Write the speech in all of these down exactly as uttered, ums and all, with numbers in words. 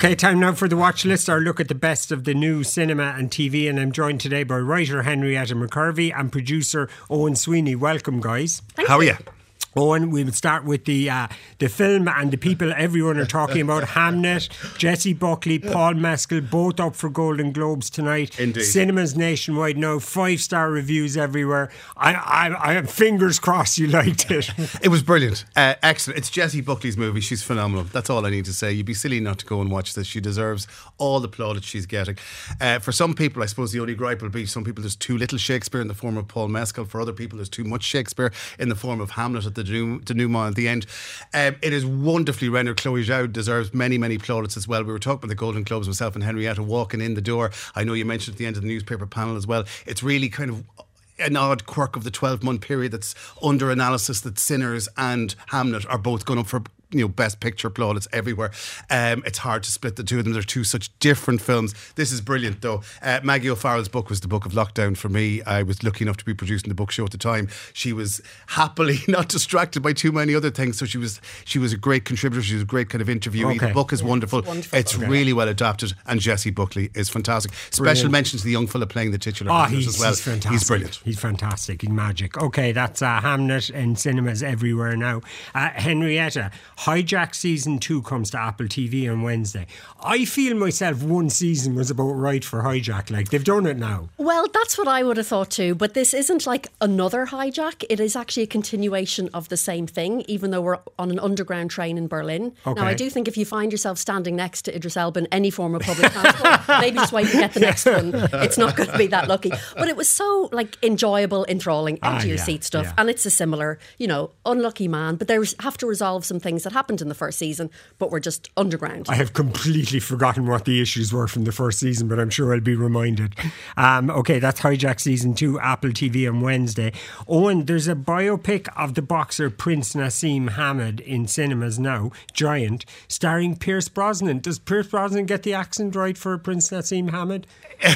Okay, time now for the watch list, our look at the best of the new cinema and T V. And I'm joined today by writer Henrietta McCurvey and producer Owen Sweeney. Welcome, guys. Thank How you. are you? Owen, we will start with the uh, the film and the people everyone are talking about. Hamnet, Jessie Buckley, Paul Mescal, both up for Golden Globes tonight. Indeed. Cinemas nationwide now, five star reviews everywhere. I, I, I have fingers crossed you liked it. It was brilliant. Uh, excellent. It's Jessie Buckley's movie. She's phenomenal. That's all I need to say. You'd be silly not to go and watch this. She deserves all the plaudits she's getting. Uh, for some people, I suppose the only gripe will be some people there's too little Shakespeare in the form of Paul Mescal. For other people, there's too much Shakespeare in the form of Hamlet at the denouement at the end. Um, it is wonderfully rendered. Chloe Zhao deserves many, many plaudits as well. We were talking about the Golden Globes, myself and Henrietta walking in the door. I know you mentioned at the end of the newspaper panel as well. It's really kind of an odd quirk of the twelve-month period that's under analysis that Sinners and Hamnet are both going up for, you know, best picture plaudits everywhere. Um, it's hard to split the two of them. They're two such different films. This is brilliant, though. Uh, Maggie O'Farrell's book was the book of lockdown for me. I was lucky enough to be producing the book show at the time. She was happily not distracted by too many other things, so she was she was a great contributor. She was a great kind of interviewee. Okay. The book is Yeah, wonderful. it's wonderful. It's Okay. really well adapted, and Jessie Buckley is fantastic. Special Brilliant. mention to the young fella playing the titular Oh, characters he's, as well. he's fantastic. He's brilliant. He's fantastic. He's magic. Okay, that's uh, Hamnet in cinemas everywhere now. Uh, Henrietta, Hijack Season two comes to Apple T V on Wednesday. I feel myself one season was about right for Hijack. Like, they've done it now. Well, that's what I would have thought too. But this isn't like another hijack. It is actually a continuation of the same thing, even though we're on an underground train in Berlin. Okay. Now, I do think if you find yourself standing next to Idris Elba in any form of public transport, maybe just wait to get the next one. It's not going to be that lucky. But it was so like enjoyable, enthralling, Ah, empty your yeah, seat stuff. yeah. And it's a similar, you know, unlucky man. But they have to resolve some things that happened in the first season, but we're just underground. I have completely forgotten what the issues were from the first season, but I'm sure I'll be reminded. Um, okay, that's Hijack Season two, Apple T V on Wednesday. Owen, there's a biopic of the boxer Prince Nassim Hamed in cinemas now, Giant, starring Pierce Brosnan. Does Pierce Brosnan get the accent right for Prince Nassim Hamed?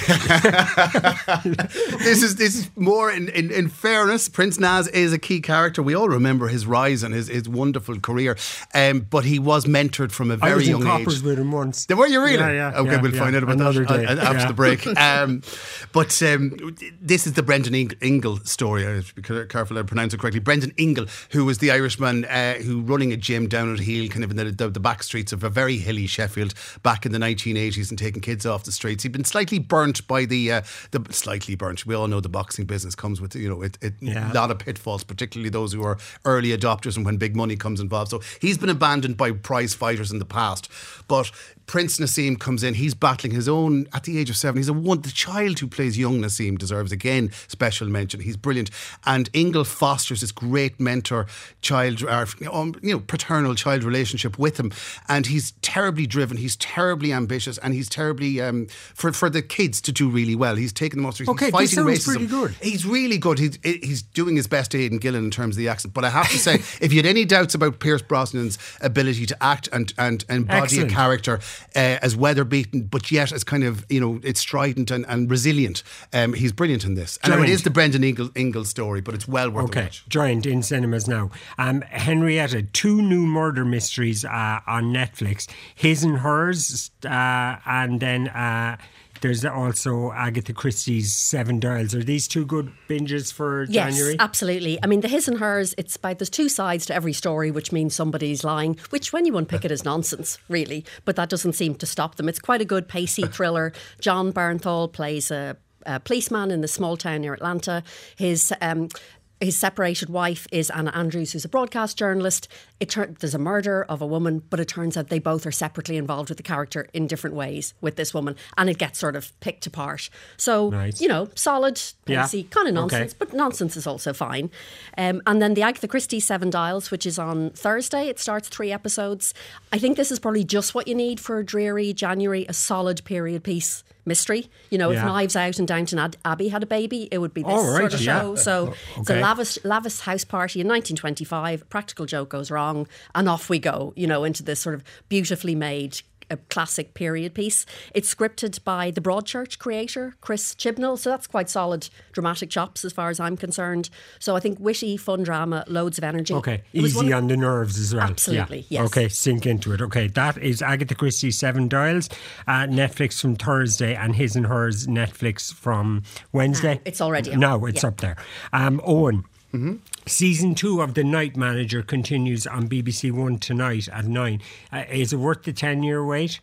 this is this is more in, in, in fairness. Prince Nas is a key character. We all remember his rise and his, his wonderful career. Um, but he was mentored from a I very was in young Coppers age. with him once. Were you really? Yeah, yeah, okay, yeah, we'll yeah. find out about Another that day. uh, after Yeah. the break. Um, but um, this is the Brendan Ing- Ingle story. I have to be careful I pronounce it correctly. Brendan Ingle, who was the Irishman uh, who running a gym down at Heel, kind of in the, the, the back streets of a very hilly Sheffield back in the nineteen eighties and taking kids off the streets. He'd been slightly burnt by the, uh, the slightly burnt. We all know the boxing business comes with, you know, it, it Yeah. a lot of pitfalls, particularly those who are early adopters and when big money comes involved. So he's been abandoned by prize fighters in the past. But Prince Nassim comes in. He's battling his own at the age of seven. He's a one. The child who plays young Nassim deserves again special mention. He's brilliant. And Ingle fosters this great mentor child, or, you know, paternal child relationship with him. And he's terribly driven. He's terribly ambitious, and he's terribly um, for for the kids to do really well. He's taking them off. He's Okay, fighting this sounds racism. pretty good. He's really good. He's he's doing his best to Aidan Gillen in terms of the accent. But I have to say, if you had any doubts about Pierce Brosnan's ability to act and and embody Excellent. a character uh, as weather beaten, but yet as kind of, you know, it's strident and, and resilient, um, he's brilliant in this. And now it Giant. is the Brendan Ingle, Ingle story, but it's well worth a Okay, watch. Giant in cinemas now. Um, Henrietta, two new murder mysteries uh, on Netflix. His and Hers, uh, and then uh, there's also Agatha Christie's Seven Dials. Are these two good binges for Yes, January? absolutely. I mean, the his and hers, it's about, there's two sides to every story, which means somebody's lying, which when you unpick it is nonsense, really. But that doesn't seem to stop them. It's quite a good pacey thriller. John Bernthal plays a, a policeman in the small town near Atlanta. His... Um, His separated wife is Anna Andrews, who's a broadcast journalist. It tur- there's a murder of a woman, but it turns out they both are separately involved with the character in different ways with this woman, and it gets sort of picked apart. So, Nice. you know, solid, Yeah. pacey, kind of nonsense, Okay. but nonsense is also fine. Um, and then the Agatha Christie Seven Dials, which is on Thursday. It starts three episodes. I think this is probably just what you need for a dreary January, a solid period piece mystery. You know, Yeah. if Knives Out and Downton Ad- Abbey had a baby, it would be this Oh, right, sort of yeah. show. So it's okay. a lavish, lavish house party in nineteen twenty-five. Practical joke goes wrong, and off we go. You know, into this sort of beautifully made a classic period piece. It's scripted by the Broadchurch creator, Chris Chibnall, so that's quite solid dramatic chops as far as I'm concerned. So I think witty, fun drama, loads of energy. Okay, It was easy one- on the nerves as well. Absolutely, Yeah. yes. Okay, sink into it. Okay, that is Agatha Christie's Seven Dials, uh, Netflix from Thursday, and His and Hers Netflix from Wednesday. Now, it's already on. No, it's Yeah. up there. Um, Owen. Season two of The Night Manager continues on B B C One tonight at nine. Uh, is it worth the ten-year wait?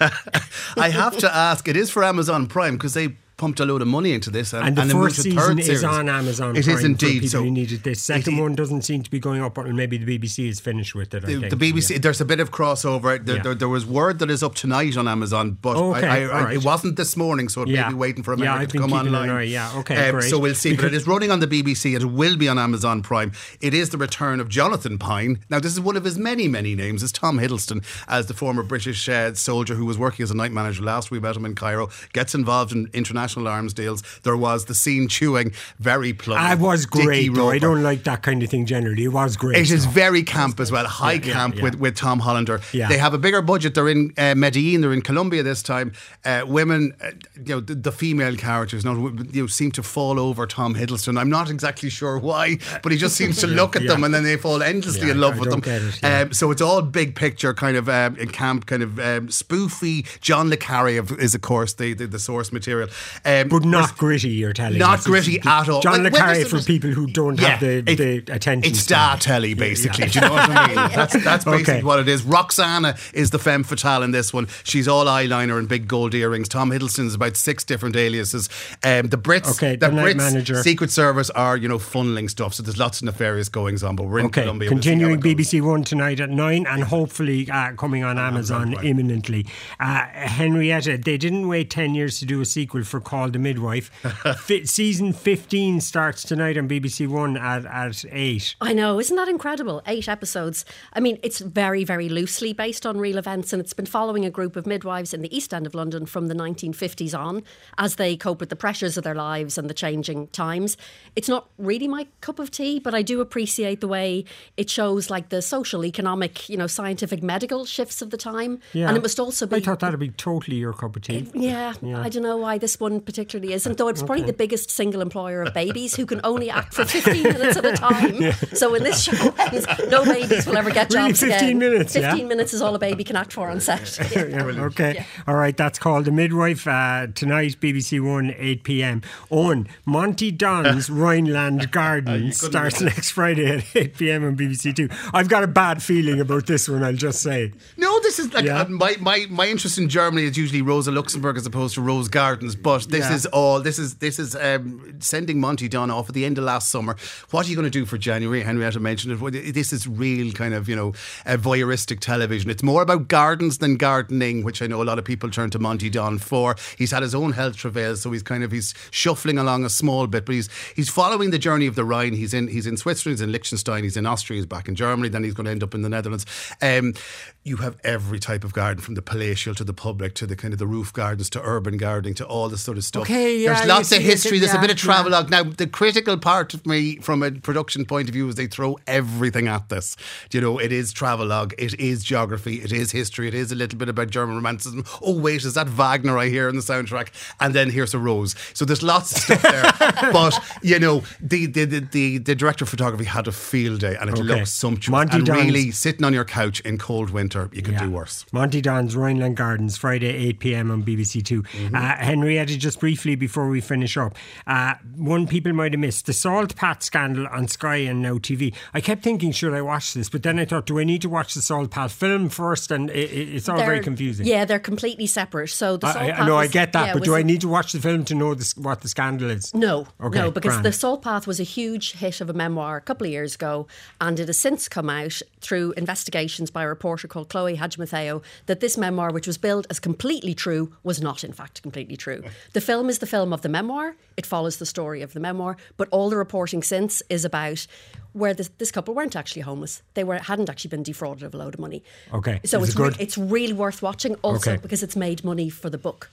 I have to ask, it is for Amazon Prime because they pumped a load of money into this. And, And the and they moved first to season third is series. on Amazon It Prime is indeed. for people So who needed this. Second it- one doesn't seem to be going up, but maybe the B B C is finished with it, I The, think. the B B C, Yeah. there's a bit of crossover. There, Yeah. there, there was word that is up tonight on Amazon, but Okay, I, I, all I, right. it wasn't this morning, so it Yeah. may be waiting for Yeah, America I've to been come keeping an online. eye, yeah, okay, Um, great. So we'll see. But Because- it is running on the B B C. It will be on Amazon Prime. It is the return of Jonathan Pine. Now, this is one of his many, many names. It's Tom Hiddleston, as the former British uh, soldier who was working as a night manager last. We met him in Cairo. Gets involved in international arms deals. There was the scene chewing, very plump. I was Dickie great, though. I Roper. don't like that kind of thing generally. It was great. It is so. very camp as well, high Yeah, yeah, camp yeah. with, with Tom Hollander. Yeah. They have a bigger budget. They're in uh, Medellin, they're in Colombia this time. Uh, women, uh, you know, the, the female characters, not, you know, seem to fall over Tom Hiddleston. I'm not exactly sure why, but he just seems to look at Yeah. them and then they fall endlessly Yeah, in love I with don't them. get it, yeah. um, so it's all big picture kind of um, in camp, kind of um, spoofy. John le Carre of- is, of course, the, the, the source material. Um, But not there's- gritty, you're telling Not us. gritty It's- at all. John Well, le well, Carre there's- for people who don't have the, it- the attention. It's star span. telly, basically. Do you know what I mean? That's, that's basically Okay. what it is. Roxana is the femme fatale in this one. She's all eyeliner and big gold earrings. Tom Hiddleston's about six different aliases. Um, the Brits, Okay, the the night Brits manager. Secret Service are, you know, funneling stuff. So there's lots of nefarious goings on. But we're in Okay, Colombia. We'll see how continuing it B goes. B C One tonight at nine, and hopefully uh, coming on Amazon, Amazon Prime. imminently. Uh, Henrietta, they didn't wait ten years to do a sequel for Call the Midwife. Fi- season fifteen starts tonight on B B C One at, at eight. I know, isn't that incredible? Eight episodes. I mean, it's very, very loosely based on real events, and it's been following a group of midwives in the East End of London from the nineteen fifties on as they cope with the pressures of their lives and the changing times. It's not really my cup of tea, but I do appreciate the way it shows like the social, economic, you know, scientific, medical shifts of the time. Yeah. And it must also be... I thought that'd be totally your cup of tea. Yeah, Yeah. I don't know why this one particularly isn't, though it's probably Okay. the biggest single employer of babies who can only act for fifteen minutes at a time. So when this show ends, no babies will ever get Really, jobs fifteen again. minutes, yeah? fifteen minutes is all a baby can act for on set. Yeah, okay. Yeah. All right, that's called The Midwife. Uh, tonight, B B C One, eight p.m. Owen, Monty Don's Rhineland Garden starts next Friday at eight p.m. on B B C Two. I've got a bad feeling about this one, I'll just say. No, this is like Yeah. uh, my, my my interest in Germany is usually Rosa Luxemburg as opposed to Rose Gardens, but this Yeah. is all this is this is um, sending Monty Don off at the end of last summer. What are you going to do for January? Henrietta mentioned it. Well, this is real kind of, you know, uh, voyeuristic television. It's more about gardens than gardening, which I know a lot of people turn to Monty Don for. He's had his own health travails, so he's kind of he's shuffling along a small bit, but he's he's following the journey of the Rhine. He's in he's in Switzerland, he's in Liechtenstein, he's in Austria, he's back in Germany, then he's going to end up in the Netherlands. Um, you have every type of garden, from the palatial to the public to the kind of the roof gardens to urban gardening to all this sort of stuff. Okay, yeah, There's lots you of see it, history. There's a yeah, bit of yeah. travelogue. Now, the critical part of me, from a production point of view, is they throw everything at this. You know, it is travelogue, it is geography, it is history, it is a little bit about German romanticism. Oh wait, is that Wagner I hear in the soundtrack? And then here's a rose. So there's lots of stuff there. But you know, the the, the the the director of photography had a field day, and it Okay. looks sumptuous. Monty and Don's- really, sitting on your couch in cold winter, you could Yeah. do worse. Monty Don's Rhineland Gardens, Friday, eight p.m. on B B C Two. Mm-hmm. Uh, Henrietta, just briefly before we finish up, uh, one people might have missed the Salt Pat scandal on Sky and Now T V. I kept thinking, should I watch this? But then I thought, do I need to watch the Salt Pat film first? And it, it, it's all very They're- confusing. Yeah, they're completely separate. So the I, Salt I, Path no, I was- get that, yeah, but was do I a- need to watch the film to know this, what the scandal is? No, Okay, no, because grand. The Salt Path was a huge hit of a memoir a couple of years ago, and it has since come out through investigations by a reporter called Chloe Hadjimatheo that this memoir, which was billed as completely true, was not in fact completely true. The film is the film of the memoir, it follows the story of the memoir, but all the reporting since is about where this, this couple weren't actually homeless. They were hadn't actually been defrauded of a load of money. Okay. So Is it's it good? Re- it's really worth watching also Okay. because it's made money for the book.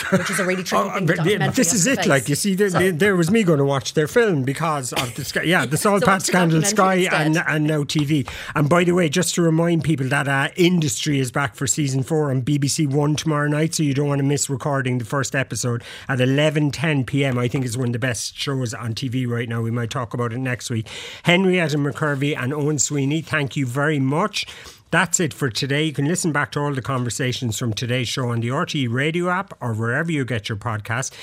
which is a really tricky Oh, thing. but The yeah, this is it. face. Like you see, there, So- there, there was me going to watch their film because of the Sky, yeah, the Salt So Pat watch the Scandal, documentary Sky, and, instead. and now T V. And by the way, just to remind people that uh, Industry is back for season four on B B C One tomorrow night, so you don't want to miss recording the first episode at eleven ten p.m. I think is one of the best shows on T V right now. We might talk about it next week. Henrietta McCurvey and Owen Sweeney, thank you very much. That's it for today. You can listen back to all the conversations from today's show on the R T E radio app or wherever you get your podcasts.